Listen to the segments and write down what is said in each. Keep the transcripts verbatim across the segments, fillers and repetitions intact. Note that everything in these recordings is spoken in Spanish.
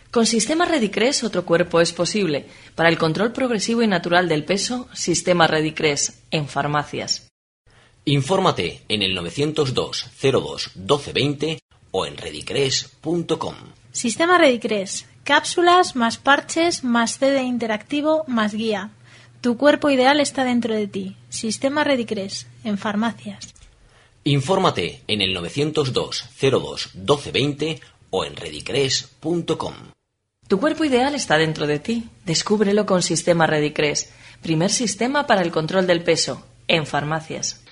Con Sistema Redicres otro cuerpo es posible. Para el control progresivo y natural del peso, Sistema Redicres en farmacias. Infórmate en el novecientos dos cero dos doce veinte o en redicres punto com. Sistema Redicres. Cápsulas, más parches, más C D interactivo, más guía. Tu cuerpo ideal está dentro de ti. Sistema Redicres en farmacias. Infórmate en el novecientos dos cero dos doce veinte o en redicres punto com. Tu cuerpo ideal está dentro de ti. Descúbrelo con Sistema Redicres. Primer sistema para el control del peso en farmacias.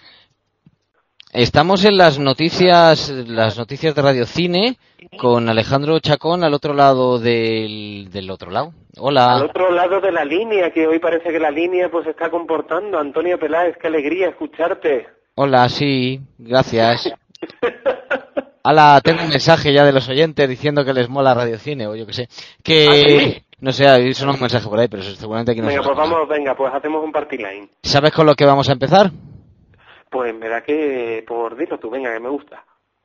Estamos en las noticias, las noticias de Radio Cine con Alejandro Chacón al otro lado del, del otro lado. Hola. Al otro lado de la línea, que hoy parece que la línea pues se está comportando. Antonio Peláez, qué alegría escucharte. Hola, sí, gracias. Hola, tengo un mensaje ya de los oyentes diciendo que les mola Radio Cine o yo qué sé. Que ¿Ah, sí? No sé, hay son un mensaje por ahí, pero seguramente aquí no. Venga, pues vamos, venga, pues hacemos un party line. ¿Sabes con lo que vamos a empezar? Pues me da que por dilo tú, venga, que me gusta.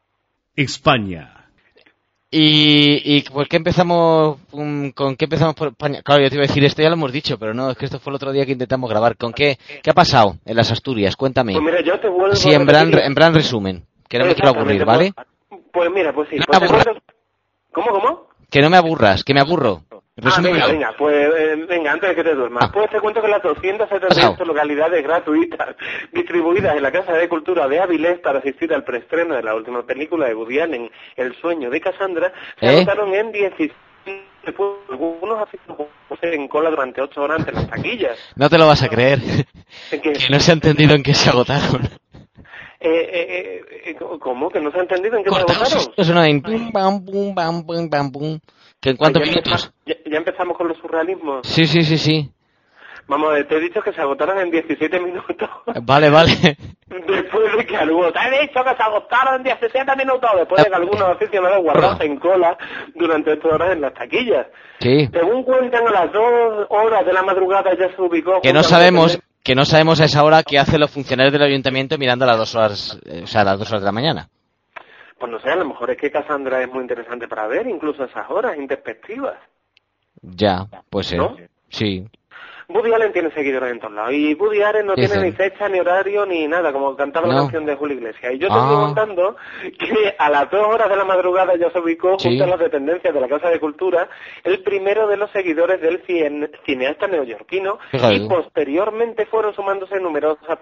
España. ¿Y, y por qué empezamos? Um, ¿Con qué empezamos por España? Claro, yo te iba a decir, esto ya lo hemos dicho, pero no, es que esto fue el otro día que intentamos grabar. ¿Con qué? ¿Qué ha pasado en las Asturias? Cuéntame. Pues mira, yo te vuelvo Sí, a en plan, repetir. en plan resumen, que no me quiero aburrir, ¿vale? Pues, pues mira, pues sí. No pues me te aburras. cuento- ¿Cómo, cómo? Que no me aburras, que me aburro. Ah, Resúmemelo. venga, venga, pues eh, venga, antes de que te duermas. Ah. Pues te cuento que las doscientas setenta y ocho localidades gratuitas distribuidas en la Casa de Cultura de Avilés para asistir al preestreno de la última película de Woody Allen, El sueño de Cassandra, se ¿Eh? agotaron en diecisiete. Algunos aficionados en cola durante ocho horas ante las taquillas. No te lo vas a creer. ¿En qué? Que no se ha entendido en qué se agotaron. Eh, eh, eh, ¿Cómo? ¿Que no se ha entendido en qué se Cortados. agotaron? Esto suena en pum, pam, pum, pam, pum, pam, pum. ¿Que en cuántos Ah, ya minutos? empezamos- Ya, ya empezamos con los surrealismos. Sí, sí, sí, sí. Vamos, te he dicho que se agotaron en diecisiete minutos. Vale, vale. Después de que algunos, te he dicho que se agotaron en diecisiete minutos, después de que algunos aficionados guardados en cola durante ocho horas en las taquillas. Sí. Según cuentan, a las dos horas de la madrugada ya se ubicó... Que no junto a sabemos, la- que no sabemos a esa hora qué hacen los funcionarios del ayuntamiento mirando a las dos horas, eh, o sea, a las dos horas de la mañana. Pues no sé, a lo mejor es que Cassandra es muy interesante para ver, incluso a esas horas introspectivas. Ya, puede ser. ¿No? Sí. Woody Allen tiene seguidores en todos lados. Y Woody Allen no ¿Qué tiene dicen? ni fecha, ni horario, ni nada, como cantaba la No. canción de Julio Iglesias. Y yo te Ah. estoy contando que a las dos horas de la madrugada ya se ubicó, Sí. junto a las dependencias de la Casa de Cultura, el primero de los seguidores del cien- cineasta neoyorquino. Fíjate. Y posteriormente fueron sumándose numerosas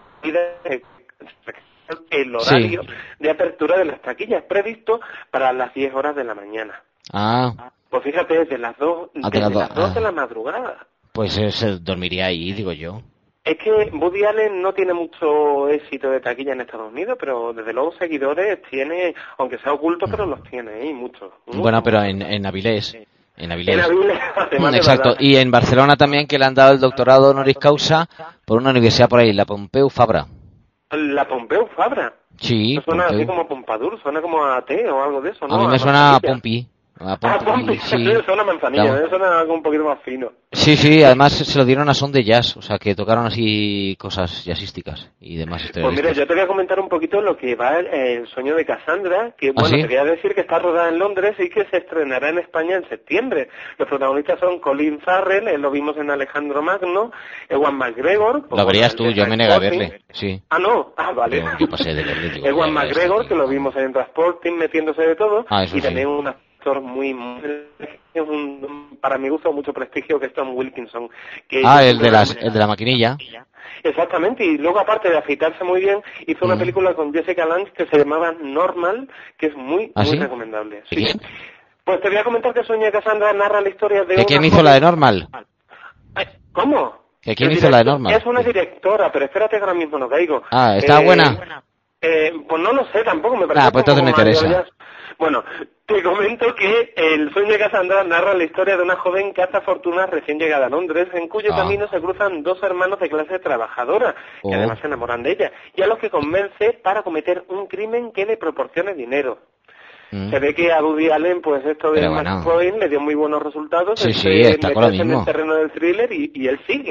el horario Sí. de apertura de las taquillas previsto para las diez horas de la mañana. Ah, Pues fíjate, desde las dos, Ah, de desde las do- las dos ah. de la madrugada. pues eh, se dormiría ahí, digo yo. Es que Woody Allen no tiene mucho éxito de taquilla en Estados Unidos, pero desde luego seguidores tiene, aunque sea oculto, pero los tiene, ¿eh? Y muchos. Bueno, pero en, en Avilés. En Avilés. En Avilés, además de Exacto. verdad. Y en Barcelona también, que le han dado el doctorado honoris causa por una universidad por ahí, la Pompeu Fabra. La Pompeu Fabra. Sí, No suena así Pompeu. como Pompadour, suena como a té o algo de eso, ¿no? A mí me suena a manzanilla. Pompi. A Ah, Pompi, Pompi, sí. suena a manzanilla, Claro. ¿eh? Suena algo un poquito más fino. Sí, sí, además se lo dieron a son de jazz, o sea, que tocaron así cosas jazzísticas y demás historias. Pues mira, de yo estas. te voy a comentar un poquito lo que va el, el sueño de Cassandra, que bueno, ¿sí? te voy a decir que está rodada en Londres y que se estrenará en España en septiembre. Los protagonistas son Colin Farrell, eh, lo vimos en Alejandro Magno, Ewan McGregor... pues, Lo verías bueno, tú, el de yo me negué a Transporting. verle, sí. Ah, no, ah, vale. Yo- yo pasé de verle, digo, Ewan ya, ya, McGregor, sí. que lo vimos en Transporting metiéndose de todo, Ah, eso y sí. también un actor muy... muy es un, para mi gusto, mucho prestigio, que es Tom Wilkinson. Que Ah, el de, las, el de la maquinilla. Exactamente, y luego aparte de afeitarse muy bien, hizo una Mm. película con Jessica Lange que se llamaba Normal, que es muy, ¿Ah, muy sí? recomendable. ¿De Sí. quién? Pues te voy a comentar que Sonia Cassandra narra la historia de ¿De una quién hizo joven- la de Normal? Ay, ¿Cómo? ¿Que quién El hizo la de director- Normal? Es una directora, pero espérate que ahora mismo no caigo. Ah, ¿está Eh, buena? Eh, pues no lo sé tampoco, me parece Ah, pues como entonces me mayor interesa. ya. Bueno, te comento que el sueño de Cassandra narra la historia de una joven caza fortunas recién llegada a Londres, en cuyo Ah. camino se cruzan dos hermanos de clase trabajadora, que Oh. además se enamoran de ella, y a los que convence para cometer un crimen que le proporcione dinero. Mm. Se ve que a Woody Allen, pues esto de Pero Max bueno. Point le dio muy buenos resultados, Sí, este, sí, está con lo meterse en mismo. el terreno del thriller y, y él sigue.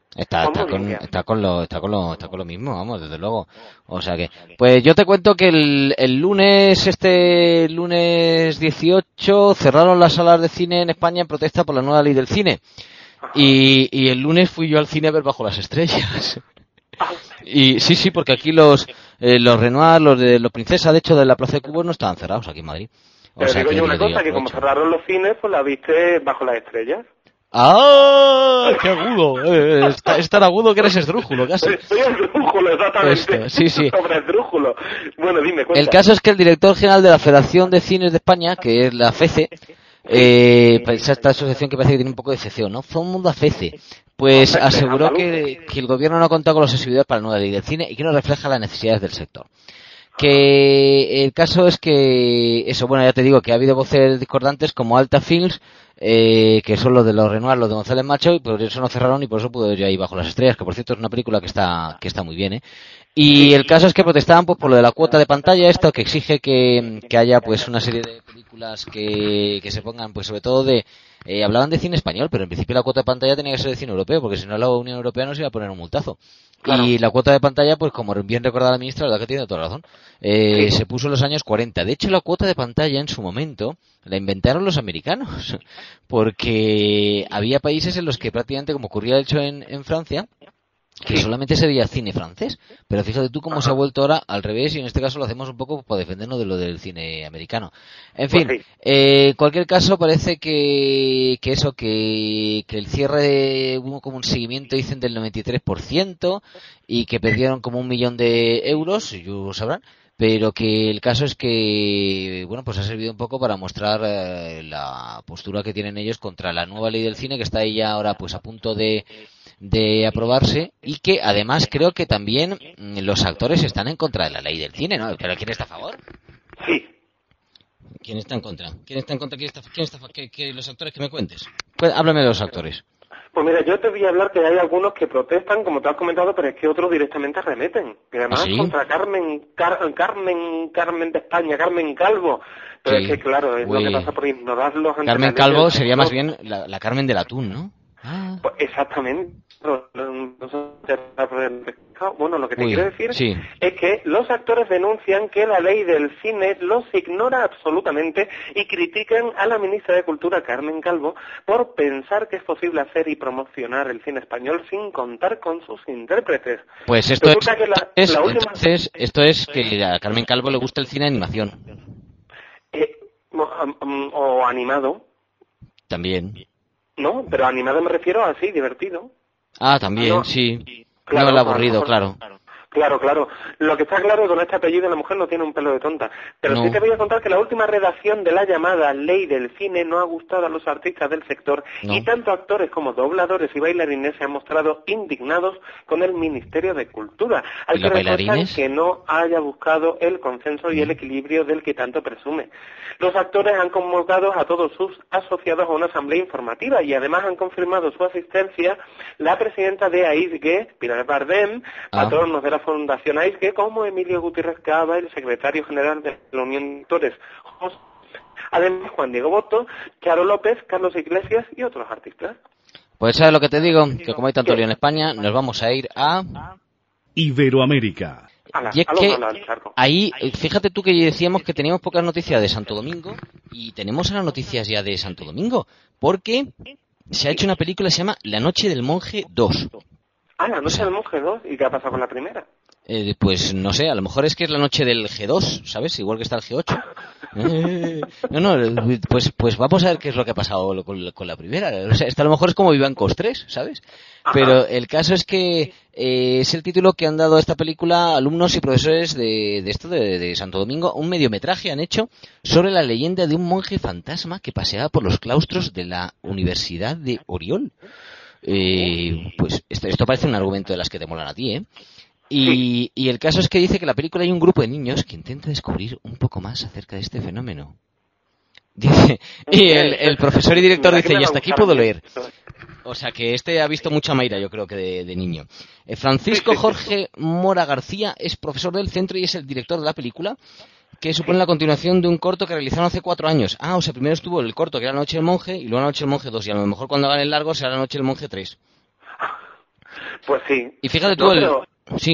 Está, está, con, está, con lo, está, con lo, está con lo mismo, vamos, desde luego. O sea que, pues yo te cuento que el, el lunes, este lunes dieciocho, cerraron las salas de cine en España en protesta por la nueva ley del cine. Y, y el lunes fui yo al cine a ver Bajo las Estrellas. Y sí, sí, porque aquí los, eh, los Renoir, los de los Princesa, de hecho, de la Plaza de Cubos no estaban cerrados aquí en Madrid. O Pero sea digo que yo una le digo, cosa, que como cerraron los cines, pues la viste Bajo las Estrellas. ¡Ah! ¡Qué agudo! Eh, es, es tan agudo que eres esdrújulo, casi. Soy esdrújulo, exactamente. Esto, sí, sí. Sobre esdrújulo. Bueno, dime, cuenta. El caso es que el director general de la Federación de Cines de España, que es la FECE, eh, esta asociación que parece que tiene un poco de ceceo, ¿no? Todo el mundo a FECE. Pues aseguró que, que el gobierno no ha contado con los sensibilidades para la nueva ley del cine y que no refleja las necesidades del sector. Que el caso es que, eso, bueno, ya te digo que ha habido voces discordantes como Alta Films, eh, que son los de los Renoir, los de González Macho, y por eso no cerraron y por eso pude ir ahí Bajo las Estrellas, que por cierto es una película que está, que está muy bien, ¿eh? Y el caso es que protestaban pues por lo de la cuota de pantalla, esto que exige que, que haya pues una serie de películas que, que se pongan, pues sobre todo de, eh, hablaban de cine español, pero en principio la cuota de pantalla tenía que ser de cine europeo, porque si no la Unión Europea nos iba a poner un multazo. Claro. Y la cuota de pantalla, pues como bien recordaba la ministra, la verdad que tiene toda la razón, eh, sí. se puso en los años cuarenta. De hecho, la cuota de pantalla en su momento la inventaron los americanos, porque había países en los que prácticamente, como ocurría de hecho en, en Francia, que sí. solamente se veía cine francés, pero fíjate tú cómo Ajá. se ha vuelto ahora al revés, y en este caso lo hacemos un poco para defendernos de lo del cine americano. En fin, pues sí. eh, en cualquier caso parece que, que eso, que, que el cierre hubo como un seguimiento, dicen, del noventa y tres por ciento, y que perdieron como un millón de euros, ellos sabrán, pero que el caso es que, bueno, pues ha servido un poco para mostrar eh, la postura que tienen ellos contra la nueva ley del cine, que está ahí ya ahora pues a punto de de aprobarse, y que además creo que también los actores están en contra de la ley del cine, ¿no? ¿Pero quién está a favor? Sí. ¿Quién está en contra? ¿Quién está en contra? ¿Quién está, quién está que, que los actores que me cuentes? Pues háblame de los actores. Pues mira, yo te voy a hablar que hay algunos que protestan, como te has comentado, pero es que otros directamente arremeten. Que además ¿Ah, sí? contra Carmen, Car, Carmen, Carmen de España, Carmen Calvo. Pero sí. es que claro, es Uy. lo que pasa por ignorarlos. Carmen Calvo sería más bien la, la Carmen del Atún, ¿no? Ah. Pues exactamente. Bueno, lo que te Uy, quiero decir sí. es que los actores denuncian que la ley del cine los ignora absolutamente y critican a la ministra de Cultura, Carmen Calvo, por pensar que es posible hacer y promocionar el cine español sin contar con sus intérpretes. Pues esto es, que la, es la última... entonces, esto es que a Carmen Calvo le gusta el cine de animación. Eh, o, o animado. También. No, pero animado me refiero a así, divertido. Ah, también, no, sí. Claro, no el aburrido, claro. Claro, claro. Lo que está claro es que con este apellido la mujer no tiene un pelo de tonta. Pero no. sí te voy a contar que la última redacción de la llamada Ley del Cine no ha gustado a los artistas del sector no. y tanto actores como dobladores y bailarines se han mostrado indignados con el Ministerio de Cultura, al que recuerdan que no haya buscado el consenso y el equilibrio del que tanto presume. Los actores han convocado a todos sus asociados a una asamblea informativa y además han confirmado su asistencia la presidenta de A I S G E, Pilar Bardem, ah. patronos de la Fundación A I S G E, como Emilio Gutiérrez Cava, el secretario general de la Unión de Actores, José, además Juan Diego Boto, Charo López, Carlos Iglesias y otros artistas. Pues sabes lo que te digo, que como hay tanto lío en España, nos vamos a ir a Iberoamérica. La, y es que ahí, fíjate tú que decíamos que teníamos pocas noticias de Santo Domingo y tenemos ahora noticias ya de Santo Domingo, porque se ha hecho una película que se llama La Noche del Monje dos. Ah, La Noche o sea, del Monje dos, ¿y qué ha pasado con la primera? Eh, pues no sé, a lo mejor es que es la noche del G dos, ¿sabes? Igual que está el G ocho. Eh, no, no, pues pues vamos a ver qué es lo que ha pasado con, con la primera. O sea, esto a lo mejor es como Vivancos tres, ¿sabes? Pero el caso es que eh, es el título que han dado a esta película alumnos y profesores de, de esto de, de Santo Domingo. Un mediometraje han hecho sobre la leyenda de un monje fantasma que paseaba por los claustros de la Universidad de Oriol. Eh, pues esto, esto parece un argumento de las que te molan a ti, ¿eh? Y, y el caso es que dice que en la película hay un grupo de niños que intenta descubrir un poco más acerca de este fenómeno. Dice, y el, el profesor y director dice, y hasta aquí puedo leer. O sea que este ha visto mucha Mayra, yo creo que de, de niño. Eh, Francisco Jorge Mora García es profesor del centro y es el director de la película, que supone la continuación de un corto que realizaron hace cuatro años. Ah, o sea, primero estuvo el corto, que era La Noche del Monje, y luego La Noche del Monje dos, y a lo mejor cuando hagan el largo será La Noche del Monje tres. Pues sí. Y fíjate tú, no, el... pero... Sí.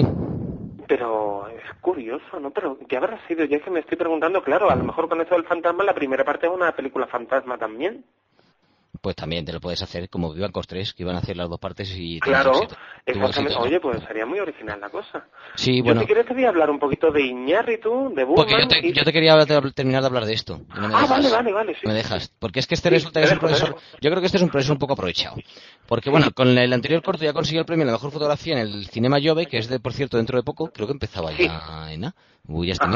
Pero es curioso, ¿no? Pero ¿qué habrá sido? Yo es que me estoy preguntando, claro, a lo mejor con esto del fantasma, la primera parte es una película fantasma también. Pues también te lo puedes hacer como Vivancos tres, que iban a hacer las dos partes y... Claro, exactamente. Oye, pues sería muy original la cosa. Sí, yo, bueno... si quieres te voy a hablar un poquito de Iñárritu, de Burman... Porque yo te, y... yo te quería terminar de hablar de esto. No me ah, dejas, vale, vale, vale. Sí. Me dejas. Porque es que este sí, resulta que es un profesor... Yo creo que este es un profesor un poco aprovechado. Porque, bueno, con el anterior corto ya consiguió el premio a la mejor fotografía en el Cinema Jove, que es, de, por cierto, dentro de poco. Creo que empezaba sí. ya en... Uy, ya está.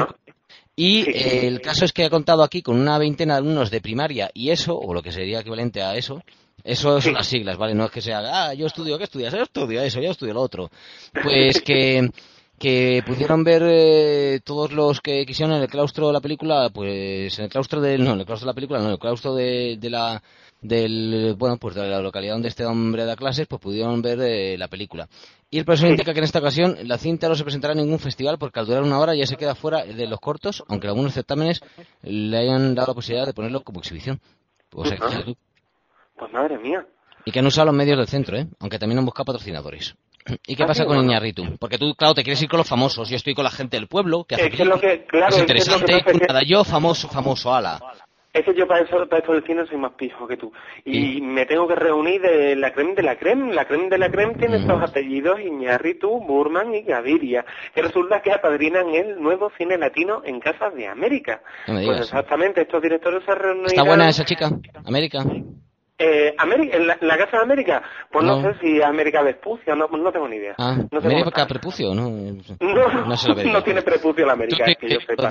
Y sí. eh, el caso es que ha contado aquí con una veintena de alumnos de primaria y eso, o lo que sería equivalente a eso... Eso son sí. las siglas, ¿vale? No es que sea, ah, yo estudio, ¿qué estudias? Yo estudio eso, yo estudio lo otro. Pues que, que pudieron ver eh, todos los que quisieron en el claustro de la película, pues en el claustro del, no, en el claustro de la película, no, en el claustro de, de la, del, bueno, pues de la localidad donde este hombre da clases, pues pudieron ver eh, la película. Y el profesor sí. indica que en esta ocasión la cinta no se presentará en ningún festival porque al durar una hora ya se queda fuera de los cortos, aunque algunos certámenes le hayan dado la posibilidad de ponerlo como exhibición. O sea, uh-huh. Pues madre mía. Y que han usado los medios del centro, ¿eh? Aunque también han buscado patrocinadores. ¿Y qué ah, pasa sí, con bueno. Iñárritu? Porque tú, claro, te quieres ir con los famosos. Yo estoy con la gente del pueblo, que hace es, que lo que, claro, es interesante. Es que lo que nada, yo famoso, famoso, ala. Es que yo para eso, para esto del cine soy más pijo que tú. Y ¿Sí? me tengo que reunir de la creme de la creme. La creme de la creme tiene mm. estos apellidos: Iñárritu, Burman y Gaviria. Que resulta que apadrinan el nuevo cine latino en Casas de América. No me digas. Pues exactamente, estos directores se reúnen. ¿Está buena esa chica? América. Eh, América, ¿en la, la Casa de América? Pues no, no sé si América Vespucio, no, no tengo ni idea. Ah, no sé ¿América Prepucio? No, no, no, se no tiene prepucio la América, es que yo sepa.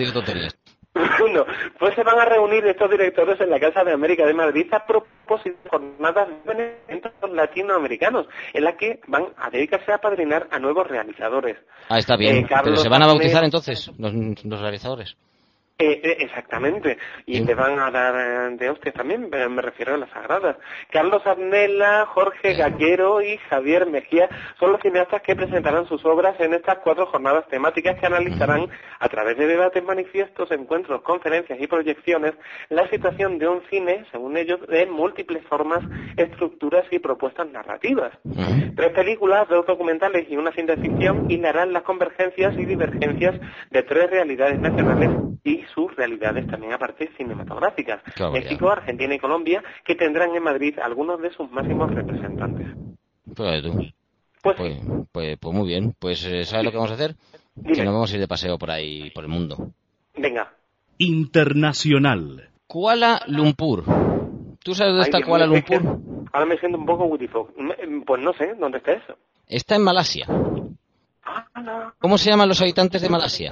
No, pues se van a reunir estos directores en la Casa de América de Madrid a propósito de jornadas de eventos latinoamericanos, en la que van a dedicarse a padrinar a nuevos realizadores. Ah, está bien, eh, pero ¿se van a bautizar entonces los, los realizadores? Eh, eh, exactamente, y sí. te van a dar eh, de hostias también, me, me refiero a las sagradas. Carlos Arnela, Jorge Gallero y Javier Mejía son los cineastas que presentarán sus obras en estas cuatro jornadas temáticas que analizarán a través de debates, manifiestos, encuentros, conferencias y proyecciones la situación de un cine, según ellos, de múltiples formas, estructuras y propuestas narrativas. Uh-huh. Tres películas, dos documentales y una ciencia ficción hilarán las convergencias y divergencias de tres realidades nacionales y sus realidades también aparte cinematográficas, claro, México, Argentina y Colombia, que tendrán en Madrid algunos de sus máximos representantes. Pues tú. Pues, pues, pues, pues muy bien, pues ¿sabes lo que vamos a hacer? Dime. Que nos vamos a ir de paseo por ahí, por el mundo. Venga. Internacional. Kuala Lumpur. ¿Tú sabes dónde Ay, está Dios Kuala mío, Lumpur? Es que ahora me siento un poco wittifog. Pues no sé, ¿dónde está eso? Está en Malasia. Ah, no. ¿Cómo se llaman los habitantes de Malasia?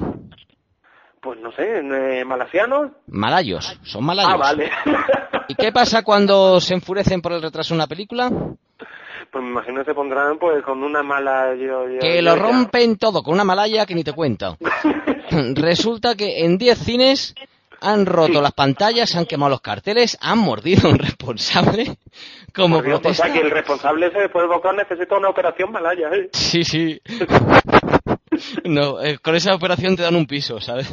Pues no sé, eh, ¿malasianos? Malayos, son malayos. Ah, vale. ¿Y qué pasa cuando se enfurecen por el retraso de una película? Pues me imagino que se pondrán pues con una mala... Yo, yo, que yo, lo ya. rompen todo, con una malaya que ni te cuento. Resulta que en diez cines han roto sí. las pantallas, han quemado los carteles, han mordido a un responsable como Dios, protesta. O sea, que el responsable ese después de Bocar necesita una operación malaya, ¿eh? Sí, sí. No, eh, con esa operación te dan un piso, ¿sabes?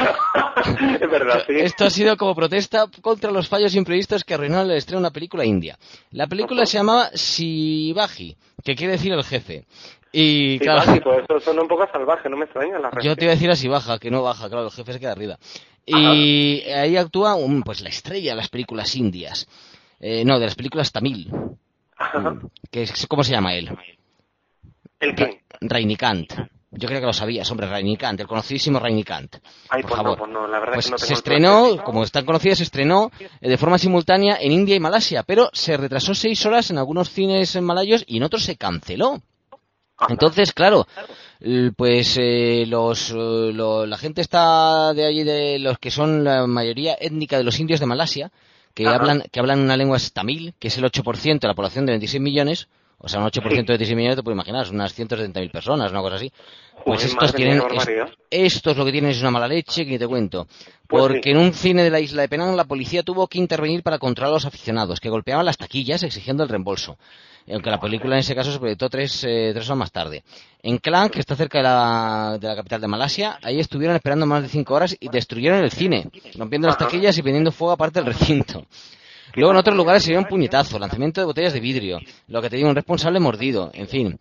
Es verdad, sí. Esto ha sido como protesta contra los fallos imprevistos que arruinaron el estreno de una película india. La película se llamaba Shivaji, que quiere decir el jefe. Y sí, claro, básico, eso suena un poco salvaje, no me extraña la yo te iba a decir así baja, que no baja, claro, el jefe se queda arriba. Y Ajá. ahí actúa un, pues la estrella de las películas indias. Eh, no, de las películas tamil. Ajá. Que es, ¿cómo se llama él? ¿El qué? Rajinikanth. Yo creo que lo sabías, hombre, Rajinikanth, el conocidísimo Rajinikanth. Ay, por pues favor. No, pues no, la verdad pues que no tengo se estrenó, como es tan conocida, se estrenó de forma simultánea en India y Malasia, pero se retrasó seis horas en algunos cines malayos y en otros se canceló. Entonces, claro, pues eh, los lo, la gente está de allí, de los que son la mayoría étnica de los indios de Malasia, que Ajá. hablan que hablan una lengua tamil, que es el ocho por ciento de la población de veintiséis millones, o sea, un ocho por ciento de veintiséis millones te puedes imaginar, son unas ciento setenta mil personas, una cosa así. Pues Joder, estos tienen, mía, es, estos lo que tienen es una mala leche que ni te cuento. Porque pues sí. en un cine de la isla de Penang la policía tuvo que intervenir para controlar a los aficionados, que golpeaban las taquillas exigiendo el reembolso. Aunque la película en ese caso se proyectó tres, eh, tres horas más tarde. En Klang, que está cerca de la, de la capital de Malasia, ahí estuvieron esperando más de cinco horas y destruyeron el cine, rompiendo las taquillas y prendiendo fuego aparte del recinto. Luego en otros lugares sería un puñetazo, lanzamiento de botellas de vidrio, lo que te digo, un responsable mordido, en fin,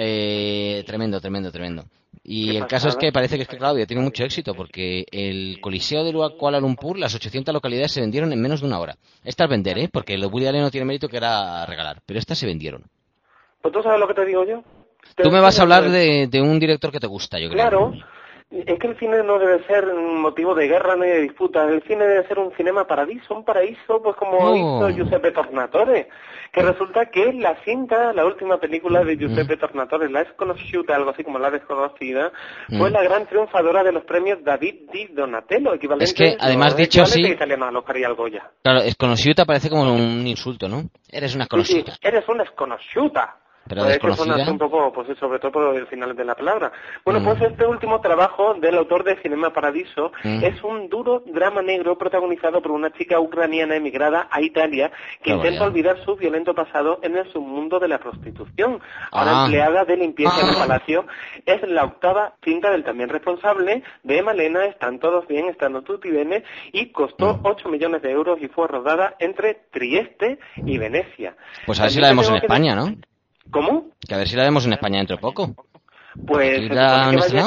eh, tremendo, tremendo, tremendo. Y el caso es que parece que es que Claudia tiene mucho éxito porque el Coliseo de Kuala Lumpur, las ochocientas localidades se vendieron en menos de una hora. Estas vender, ¿eh? Porque lo Woody Allen no tiene mérito que era regalar, pero estas se vendieron. Pues tú sabes lo que te digo yo. Tú me vas a hablar de, de un director que te gusta, yo creo. Claro. Es que el cine no debe ser un motivo de guerra ni de disputa. El cine debe ser un cinema paradiso, un paraíso, pues como oh. hizo Giuseppe Tornatore. Que resulta que la cinta, la última película de Giuseppe mm. Tornatore, La Sconosciuta, algo así como La Desconocida, mm. fue la gran triunfadora de los premios David di Donatello, equivalente es que, además, dicho así, italiano al Oscar y al Goya. Claro, Sconosciuta parece como un insulto, ¿no? Eres una sconosciuta. Sí, sí, eres una sconosciuta. Pero pues desconocida. Que un poco, pues sobre todo por el final de la palabra. Bueno, mm. pues este último trabajo del autor de Cinema Paradiso mm. es un duro drama negro protagonizado por una chica ucraniana emigrada a Italia que oh, intenta vaya. olvidar su violento pasado en el submundo de la prostitución. Ahora ah. empleada de limpieza ah. en el palacio, es la octava cinta del también responsable de Malena, Están todos bien, estando tutti bene, y costó mm. ocho millones de euros y fue rodada entre Trieste y Venecia. Pues a ver si la vemos en España, ¿no? ¿Cómo? Que a ver si la vemos en España dentro de poco. Pues se la han estrenado?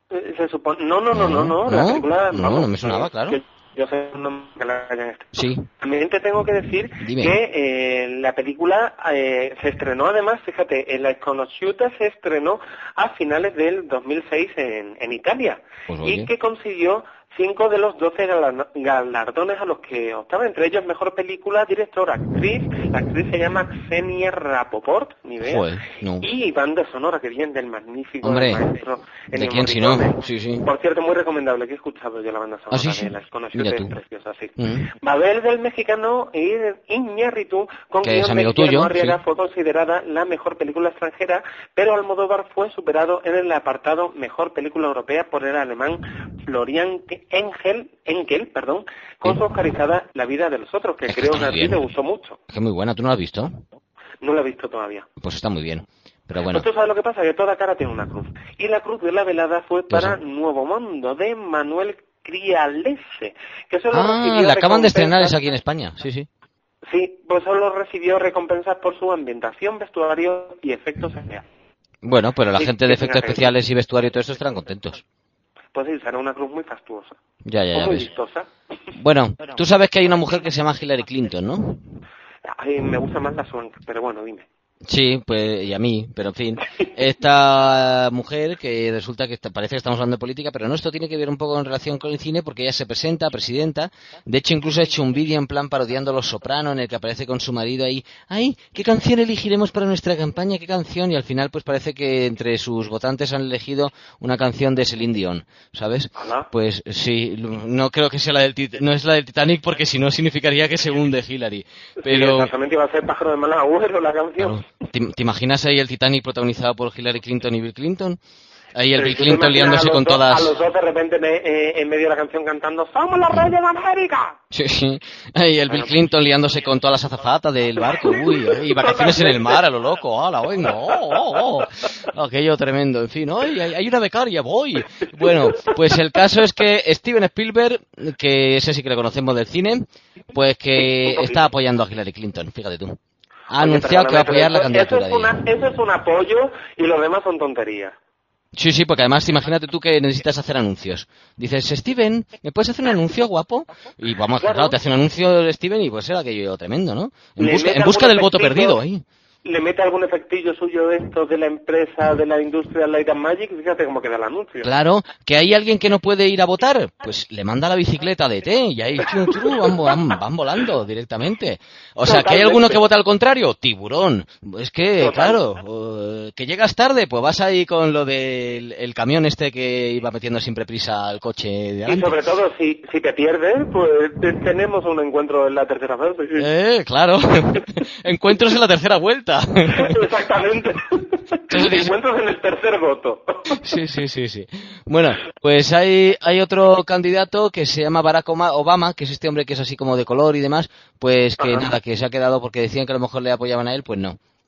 Se supone... No, no, no, no, no. La no, película, no, no, no me sonaba, claro. Yo, yo sé que la hayan estrenado. Sí. También te tengo que decir Dime. que eh, la película eh, se estrenó además, fíjate, en La Sconosciuta se estrenó a finales del dos mil seis en, en Italia. Pues, y que consiguió cinco de los doce galardones a los que optaba, entre ellos mejor película, director, actriz. La actriz se llama Xenia Rapoport, ni idea. Joder, no. Y banda sonora que viene del magnífico Hombre, maestro. ¿de quién si no? Sí, sí. Por cierto, muy recomendable, que he escuchado yo la banda sonora. ¿Ah, sí, sí? de La Sconosciuta, es preciosa, sí. Mm. Babel del mexicano Iñárritu, con que es guión amigo de Guillermo tuyo, Arriaga, sí. fue considerada la mejor película extranjera, pero Almodóvar fue superado en el apartado mejor película europea por el alemán Florian Engel, Enkel, perdón, con sí. su oscarizada La vida de los otros, que es que creo que a ti ti te gustó mucho. Es que muy buena, ¿tú no la has visto? No la he visto todavía. Pues está muy bien, pero bueno. Pues tú sabes lo que pasa, que toda cara tiene una cruz. Y la cruz de la velada fue para Nuevo Mundo, de Manuel Crialese, que solo ah, recibió la acaban de estrenar esa aquí en España, sí, sí. Sí, pues solo recibió recompensas por su ambientación, vestuario y efectos especiales. Bueno, pero la sí, gente de efectos especiales y vestuario y todo eso estarán contentos. Pues sí, será una cruz muy fastuosa. Ya, ya, ya muy ves. vistosa. Bueno, tú sabes que hay una mujer que se llama Hillary Clinton, ¿no? Ay, me gusta más la Swank, pero bueno, dime. Sí, pues, y a mí, pero en fin. Esta mujer, que resulta que está, parece que estamos hablando de política, pero no, esto tiene que ver un poco en relación con el cine, porque ella se presenta presidenta. De hecho, incluso ha hecho un vídeo en plan parodiando Los Soprano, en el que aparece con su marido ahí. ¡Ay! ¿Qué canción elegiremos para nuestra campaña? ¿Qué canción? Y al final, pues parece que entre sus votantes han elegido una canción de Celine Dion, ¿sabes? ¿Hola? Pues sí, no creo que sea la del Tit- no es la del Titanic, porque si no significaría que se hunde Hillary. Pero... Sí, exactamente, iba a ser Pájaro de mal agüero la canción. Claro. ¿Te, ¿Te imaginas ahí el Titanic protagonizado por Hillary Clinton y Bill Clinton? Ahí el Bill Clinton liándose con dos, todas... A los dos de repente eh, en medio de la canción cantando ¡Somos los reyes de América! Sí, sí. Ahí el Bill Clinton liándose con todas las azafatas del barco. Uy, y vacaciones en el mar a lo loco. ¡Hala, venga! Oh, oh, oh. Aquello tremendo. En fin, ¡ay, hay una becaria! ¡Voy! Bueno, pues el caso es que Steven Spielberg, que ese sí que le conocemos del cine, pues que está apoyando a Hillary Clinton, fíjate tú. Ha anunciado que va a apoyar la candidatura eso es, una, de ella. eso es un apoyo y los demás son tonterías. Sí, sí, porque además imagínate tú que necesitas hacer anuncios. Dices, Steven, ¿me puedes hacer un anuncio guapo? Y vamos, claro, claro te hace un anuncio Steven y pues era aquello tremendo, ¿no? En busca, en busca del voto perdido ahí. Le mete algún efectillo suyo de estos de la empresa, de la industria Light and Magic, fíjate cómo queda el anuncio. Claro, que hay alguien que no puede ir a votar, pues le manda la bicicleta de té y ahí chum, chum, van, van, van volando directamente. O sea, que hay alguno que vota al contrario, tiburón. Es que, Total. claro, uh, que llegas tarde, pues vas ahí con lo del el camión este que iba metiendo siempre prisa al coche de adelante. Y sobre todo, si, si te pierdes, pues tenemos un encuentro en la tercera vuelta. Sí. Eh, claro, encuentros en la tercera vuelta. Exactamente. Encuentros en el tercer voto. Sí, sí, sí, sí. Bueno, pues hay, hay otro candidato que se llama Barack Obama, que es este hombre que es así como de color y demás, pues que Ajá. nada, que se ha quedado porque decían que a lo mejor le apoyaban a él, pues no.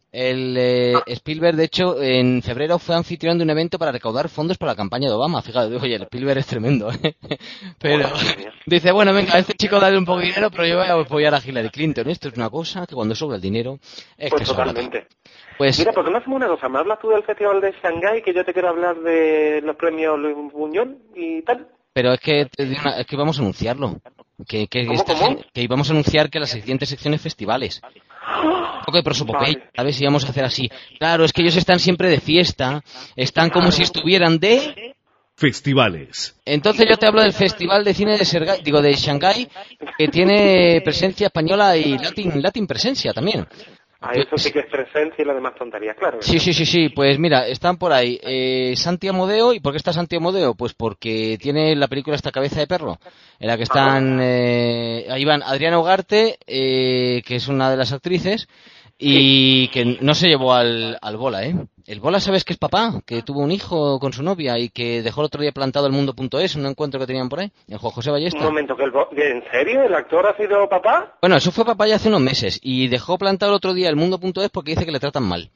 El eh, Spielberg, de hecho, en febrero fue anfitrión de un evento para recaudar fondos para la campaña de Obama. Fíjate, oye, el Spielberg es tremendo, ¿eh? Pero dice, bueno, venga, a este chico dale un poco de dinero, pero yo voy a apoyar a Hillary Clinton. Esto es una cosa que cuando sobra el dinero es pues que totalmente. Pues mira, ¿por qué no hacemos una cosa? ¿Me hablas tú del Festival de Shanghái, que yo te quiero hablar de los premios Luis Buñuel y tal? Pero es que, es que vamos a anunciarlo. Que, que, ¿Cómo, esta, cómo? que íbamos a anunciar que las siguientes secciones festivales. Un poco de prosopopeya, Vale. ¿sabes? Si vamos a hacer así. Claro, es que ellos están siempre de fiesta, están como si estuvieran de... Festivales. Entonces yo te hablo del Festival de Cine de Sergai, digo de Shanghái, que tiene presencia española y latin, latin presencia también. Ah, eso sí que es presencia y las demás tonterías, claro. Sí, sí, sí, sí. Pues mira, están por ahí eh, Santi Amodeo. ¿Y por qué está Santi Amodeo? Pues porque tiene la película esta Cabeza de Perro, en la que están... Eh, ahí van Adriana Ugarte, eh, que es una de las actrices, y que no se llevó al, al Bola, ¿eh? El Bola, ¿sabes que es papá? Que tuvo un hijo con su novia y que dejó el otro día plantado el mundo punto es, un encuentro que tenían por ahí, en Juan José Ballesta. Un momento, ¿que el bo- ¿en serio? ¿El actor ha sido papá? Bueno, eso fue papá ya hace unos meses y dejó plantado el otro día el mundo punto es porque dice que le tratan mal.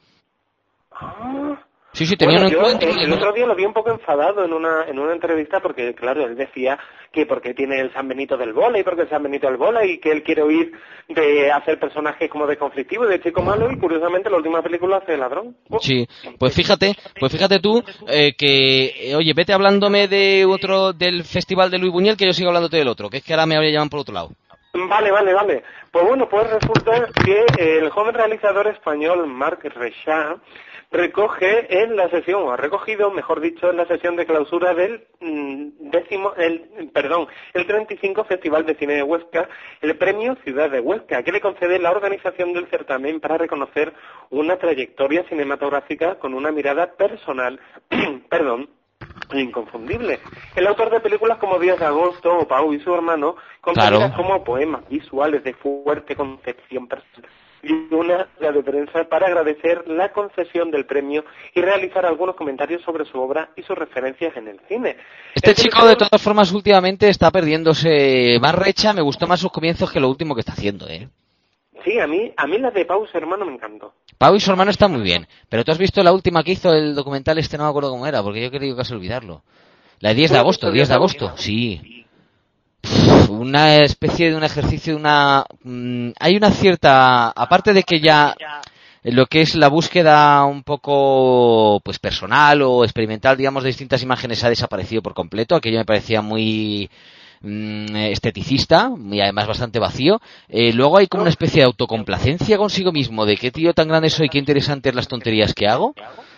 Ah. Sí, sí, tenía Bueno, un yo encuentro. el, el otro día lo vi un poco enfadado en una en una entrevista porque, claro, él decía que porque tiene el San Benito del bola y porque el San Benito del bola y que él quiere huir de hacer personajes como de conflictivo y de chico malo y curiosamente la última película hace de ladrón. Oh. Sí, pues fíjate, pues fíjate tú eh, que, eh, oye, vete hablándome de otro, del Festival de Luis Buñuel, que yo sigo hablándote del otro, que es que ahora me llaman por otro lado. Vale, vale, vale. Pues bueno, pues resulta que el joven realizador español Marc Reixac recoge en la sesión, o ha recogido, mejor dicho, en la sesión de clausura del mm, décimo, el, perdón, el treinta y cinco Festival de Cine de Huesca, el premio Ciudad de Huesca, que le concede la organización del certamen para reconocer una trayectoria cinematográfica con una mirada personal, perdón, inconfundible. El autor de películas como Días de Agosto o Pau y su hermano, conocidas Claro. como poemas visuales de fuerte concepción personal, y una rueda de prensa para agradecer la concesión del premio y realizar algunos comentarios sobre su obra y sus referencias en el cine. Este El chico, director- de todas formas, últimamente está perdiéndose más recha, me gustó más sus comienzos que lo último que está haciendo, ¿eh? Sí, a mí, a mí la de Pau, su hermano, me encantó. Pau y su hermano están muy bien, pero tú has visto la última que hizo el documental este, no me acuerdo cómo era, porque yo he querido casi olvidarlo. La de diez de agosto, diez de agosto, sí. Pff, una especie de un ejercicio, de una... mm, hay una cierta... Aparte de que ya lo que es la búsqueda un poco pues personal o experimental, digamos, de distintas imágenes ha desaparecido por completo. Aquello me parecía muy mm, esteticista y además bastante vacío. Eh, luego hay como una especie de autocomplacencia consigo mismo de qué tío tan grande soy, qué interesantes las tonterías que hago.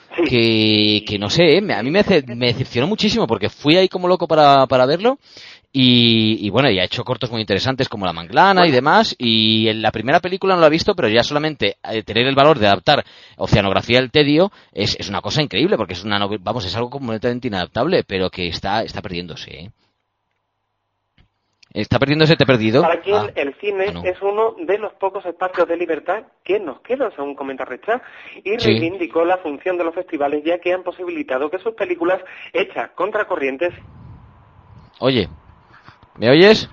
Que, que no sé, me- a mí me, dece- me decepcionó muchísimo porque fui ahí como loco para, para verlo y, y bueno, y ha hecho cortos muy interesantes como La Manglana y demás, y en la primera película no lo he visto, pero ya solamente eh, tener el valor de adaptar Oceanografía del Tedio es, es una cosa increíble porque es una novela, vamos, es algo completamente inadaptable, pero que está, está perdiéndose, ¿eh? ¿Está perdiéndose? ¿Te he perdido? Para quien Ah, el cine ah, no. es uno de los pocos espacios de libertad que nos quedan, según comenta Reixac, y Sí. reivindicó la función de los festivales ya que han posibilitado que sus películas hechas contracorrientes Oye, ¿me oyes?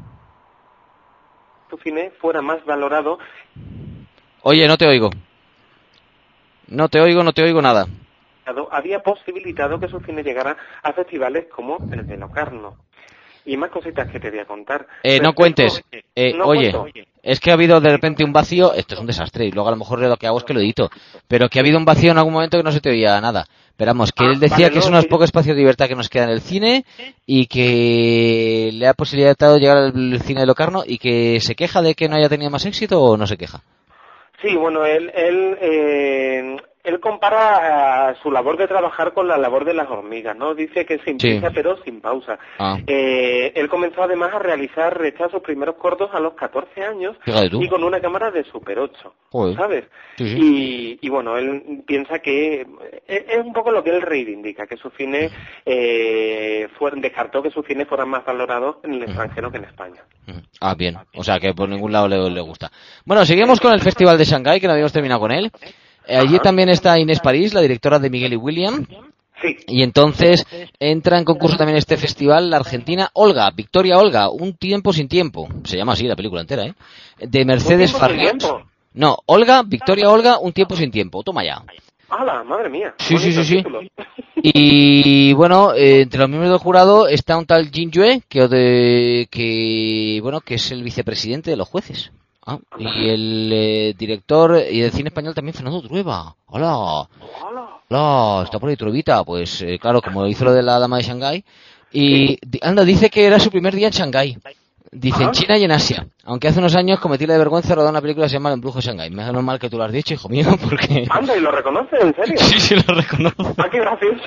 su cine fuera más valorado. Oye, no te oigo. No te oigo, no te oigo nada. Había posibilitado que su cine llegara a festivales como el de Locarno. Y más cositas que te voy a contar. Eh, no Respecto- cuentes. Eh, No oye, cuento. es que ha habido de repente un vacío. Esto es un desastre y luego a lo mejor lo que hago es que lo edito. Pero que ha habido un vacío en algún momento que no se te oía nada. Pero vamos, que Ah, él decía vale, que es no, unos que yo- pocos espacios de libertad que nos queda en el cine y que le ha posibilitado llegar al cine de Locarno y que se queja de que no haya tenido más éxito o no se queja. Sí, bueno, él, él, eh, él compara a su labor de trabajar con la labor de las hormigas, ¿no? Dice que sin Sí. prisa pero sin pausa. Ah. Eh, él comenzó además a realizar Reixac sus primeros cortos a los catorce años Fíjate tú. y con una cámara de Super ocho, Joder. ¿sabes? Sí, sí. Y, y bueno, él piensa que es, es un poco lo que él reivindica, que su cine eh, fue, descartó que su cine fuera más valorado en el extranjero que en España. Ah, bien. O sea, que por ningún lado le, le gusta. Bueno, seguimos con el Festival de Shanghái, que no habíamos terminado con él. Eh, Allí también está Inés París, la directora de Miguel y William. Sí. Y entonces entra en concurso también este festival la argentina Olga, Victoria Olga, Un tiempo sin tiempo. Se llama así la película entera, ¿eh? De Mercedes Un tiempo sin Farriot. tiempo. No, Olga, Victoria Olga, Un tiempo sin tiempo. Toma ya. ¡Hala, madre mía! Sí, sí, sí, sí. Y bueno, eh, entre los miembros del jurado está un tal Jin Yue, que, de, que bueno, que es el vicepresidente de los jueces. Ah, y el eh, director y de cine español también, Fernando Trueba. ¡Hola! ¡Hola! Está por ahí Truebita. Pues eh, claro, como hizo lo de la dama de Shanghái. Y anda, dice que era su primer día en Shanghái. Dice, en China y en Asia. Aunque hace unos años cometí la vergüenza de rodar una película que se llama El embrujo de Shanghái. Me hace mal que tú lo has dicho, hijo mío, porque... Anda, ¿y lo reconoce? ¿En serio? Sí, sí, lo reconozco. ¡Ah, qué gracioso!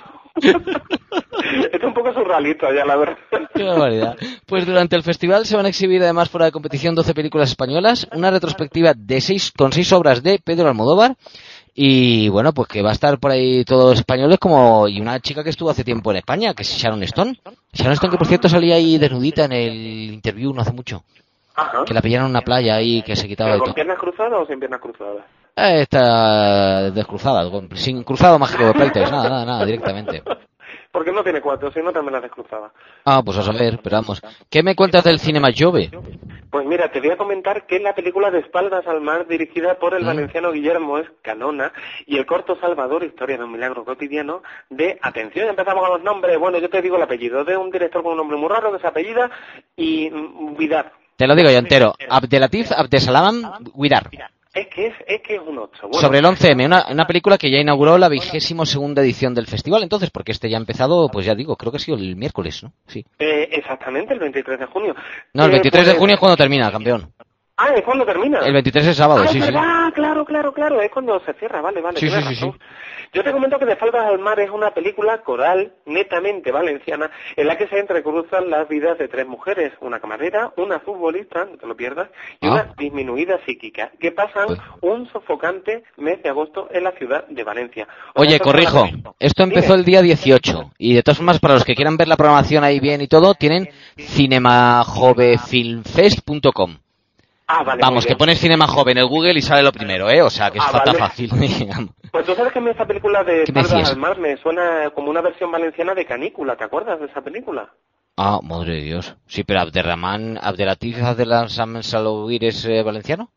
Es un poco surrealista ya, la verdad. Qué barbaridad. Pues durante el festival se van a exhibir además fuera de competición doce películas españolas, una retrospectiva de seis con seis obras de Pedro Almodóvar y bueno, pues que va a estar por ahí todos españoles como y una chica que estuvo hace tiempo en España, que es Sharon Stone. Sharon Stone que por cierto salía ahí desnudita en el interview no hace mucho. Ajá. Que la pillaron en una playa ahí que se quitaba de ¿Con todo. piernas cruzadas o sin piernas cruzadas? Eh, está descruzada, con- sin cruzado mágico de Playtex, nada, nada, nada, directamente. Porque no tiene cuatro, si no también las descruzaba. Ah, pues a saber, pero vamos. ¿Qué me cuentas del Cinema Jove? Pues mira, te voy a comentar que la película De espaldas al mar, dirigida por el ¿Mm? valenciano Guillermo Escanona, y el corto Salvador, historia de un milagro cotidiano, de, atención, empezamos con los nombres, bueno, yo te digo el apellido, de un director con un nombre muy raro que se apellida, y mm, Vidar. Te lo digo yo entero. Abdelatif Abdesalam Widar. Es que es, es que es un ocho. Bueno, Sobre el once eme, una, una película que ya inauguró la vigésimo segunda edición del festival, entonces, porque este ya ha empezado, pues ya digo, creo que ha sido el miércoles, ¿no? Sí. eh, exactamente, el veintitrés de junio. No, el Eh, veintitrés de pues- junio es cuando termina, campeón. Ah, ¿es cuando termina? El veintitrés es sábado, Ah, sí, es sí. verdad, claro, claro, claro, es cuando se cierra, vale, vale. Sí, tienes sí, sí, razón. Yo te comento que De espaldas al mar es una película coral, netamente valenciana, en la que se entrecruzan las vidas de tres mujeres, una camarera, una futbolista, no te lo pierdas, y Ah. una disminuida psíquica, que pasan Uy. un sofocante mes de agosto en la ciudad de Valencia. O sea, Oye, esto es corrijo, una- esto empezó Dime. el día dieciocho, y de todas formas, para los que quieran ver la programación ahí bien y todo, tienen cinemajovefilmfest punto com. Ah, vale, Vamos, muy que bien. pones Cinema Jove en el Google y sale lo primero, ¿eh? O sea, que es Ah, falta vale. fácil, digamos. Pues tú sabes que a mí esta película de ¿Qué me espaldas decías? al mar me suena como una versión valenciana de Canícula, ¿te acuerdas de esa película? Ah, madre de Dios. Sí, pero Abderrahman, Abdelatif Abdesalam Salouir es eh, valenciano.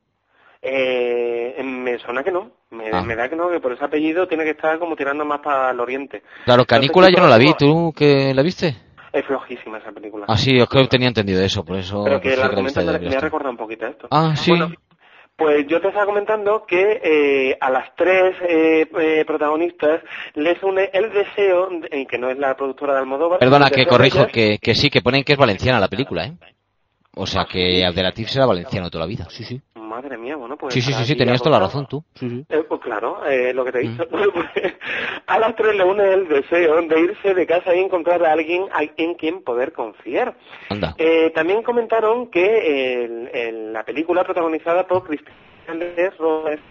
Eh, me suena que no, me, Ah. me da que no, que por ese apellido tiene que estar como tirando más para el oriente. Claro, Canícula Entonces, yo no la vi, como- ¿tú que la viste? Es flojísima esa película. Ah, sí, yo creo que tenía entendido eso, por eso... Pero que pensé el la argumento viste me, de me ha Blaston. recordado un poquito esto. Ah, sí. Bueno, pues yo te estaba comentando que eh, a las tres eh, eh, protagonistas les une el deseo, de- y que no es la productora de Almodóvar... Perdona, el que deseo de corrijo, ellas- que, que sí, que ponen que es valenciana la película, ¿eh? O sea, que Abdelatif será valenciano toda la vida, sí, sí. Madre mía, bueno, pues... Sí, sí, sí, sí, aquí tenías toda la apuntado. razón tú. Sí, sí. Eh, pues claro, eh, lo que te he Mm. dicho. Pues, a las tres le une el deseo de irse de casa y encontrar a alguien a- en quien poder confiar. Anda. Eh, también comentaron que el- el- la película protagonizada por Cristina Rodríguez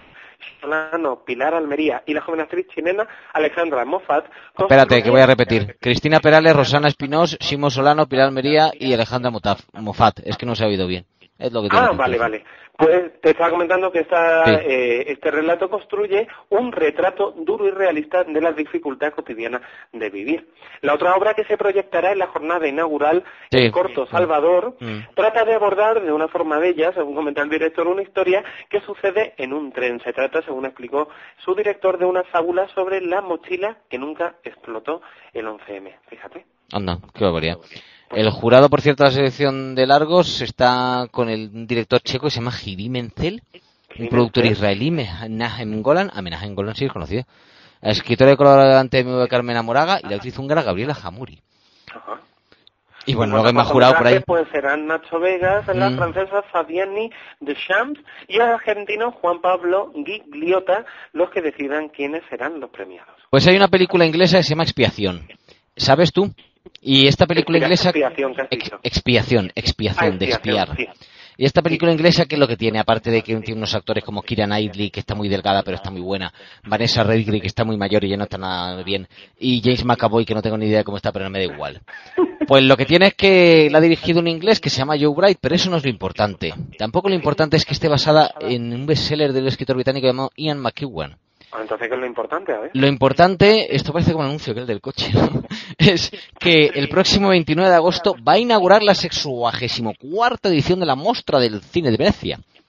Solano, Pilar Almería y la joven actriz chilena Alejandra Moffat. Espérate, que voy a repetir. Cristina Perales, Rosana Espinós, Simo Solano, Pilar Almería y Alejandra Motaf- Mofat. Es que no se ha oído bien. Es lo que tiene Ah, que vale, decir. vale. Pues te estaba comentando que esta, Sí. eh, este relato construye un retrato duro y realista de las dificultades cotidianas de vivir. La otra obra que se proyectará en la jornada inaugural, Sí. El corto Salvador, Mm. trata de abordar de una forma bella, según comenta el director, una historia que sucede en un tren. Se trata, según explicó su director, de una fábula sobre la mochila que nunca explotó el once eme. Fíjate. Anda, qué barbaridad. El jurado, por cierto, de la selección de largos está con el un director checo que se llama Jiri Menzel, un Jiri productor Menzel. israelí, Menahem Golan, a Menahem Golan sí es conocido, la escritora y colaboradora de Carmen Amoraga y la actriz húngara Gabriela Hamuri. Ajá. Y bueno, En luego hay cuanto más a jurado por ahí. cortometrajes, Pues serán Nacho Vegas, la Mm. francesa Fabiani Deschamps y el argentino Juan Pablo Gigliotta los que decidan quiénes serán los premiados. Pues hay una película inglesa que se llama Expiación. ¿Sabes tú? Y esta película Expira- inglesa... expiación, ¿qué has Ex- dicho? expiación, Ah, expiación, de expiación, expiar. sí. Y esta película inglesa, ¿qué es lo que tiene? Aparte de que tiene unos actores como Keira Knightley, que está muy delgada pero está muy buena, Vanessa Redgrave, que está muy mayor y ya no está nada bien, y James McAvoy, que no tengo ni idea de cómo está, pero no me da igual. Pues lo que tiene es que la ha dirigido un inglés que se llama Joe Bright, pero eso no es lo importante. Tampoco lo importante es que esté basada en un bestseller del escritor británico llamado Ian McEwan. Ah, entonces, ¿qué es lo importante? A ver. Lo importante, esto parece como un anuncio que el del coche, ¿no? Es que el próximo veintinueve de agosto va a inaugurar la sexuagésimo cuarta edición de la Mostra del Cine de Venecia.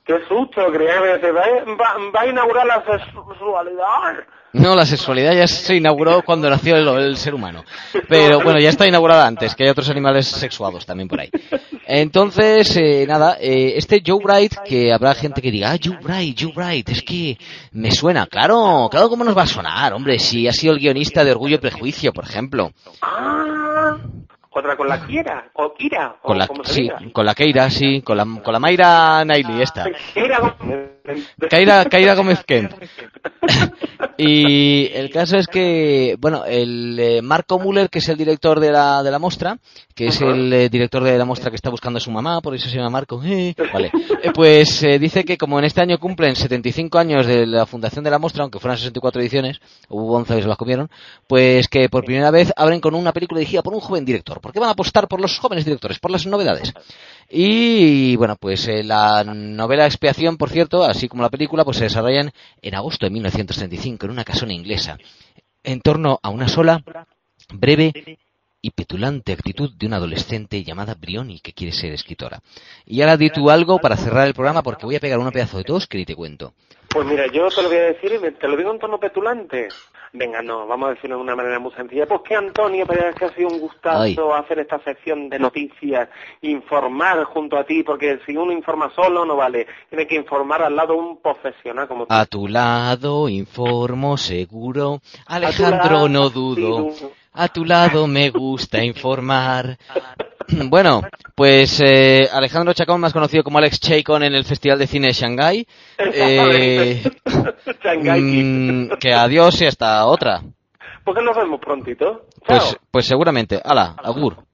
Qué susto, creía que va, va, va a inaugurar la sexualidad. No, la sexualidad ya se inauguró cuando nació el, el ser humano. Pero bueno, ya está inaugurada antes, que hay otros animales sexuados también por ahí. Entonces, eh, nada, eh, este Joe Bright, que habrá gente que diga, ah, Joe Bright, Joe Bright, es que me suena. Claro, claro, ¿cómo nos va a sonar? Hombre, si ha sido el guionista de Orgullo y Prejuicio, por ejemplo. Ah, otra con la Kira, o Kira, o con la, como se sí, diga. con la Keira, sí, con la, con la Mayra Nailey esta. Keira Keira, Keira Gómez Kemp. Y el caso es que, bueno, el eh, Marco Müller, que es el director de la de la muestra, que es el eh, director de la muestra que está buscando a su mamá, por eso se llama Marco, eh, vale, eh, pues eh, dice que como en este año cumplen setenta y cinco años de la fundación de la muestra, aunque fueran sesenta y cuatro ediciones, hubo once que se las comieron, pues que por primera vez abren con una película dirigida por un joven director. ¿Por qué van a apostar por los jóvenes directores? Por las novedades. Y bueno, pues eh, la novela Expiación, por cierto, así como la película, pues se desarrollan en agosto de mil novecientos treinta y cinco en una casona inglesa, en torno a una sola, breve y petulante actitud de una adolescente llamada Brioni, que quiere ser escritora. Y ahora di tú algo para cerrar el programa, porque voy a pegar un pedazo de tos que ni te cuento. Pues mira, yo te lo voy a decir y te lo digo en tono petulante. Venga, no, vamos a decirlo de una manera muy sencilla. Pues que Antonio, parece que ha sido un gustazo Ay. hacer esta sección de noticias, informar junto a ti, porque si uno informa solo no vale. Tiene que informar al lado un profesional como tú. A tu lado informo seguro, Alejandro, lado, no dudo. Sí, a tu lado me gusta informar. Bueno, pues eh, Alejandro Chacón, más conocido como Alex Chacon en el Festival de Cine de Shanghái. Eh, mmm, que adiós y hasta otra. ¿Por qué nos vemos prontito? Pues, pues seguramente. Hala, agur.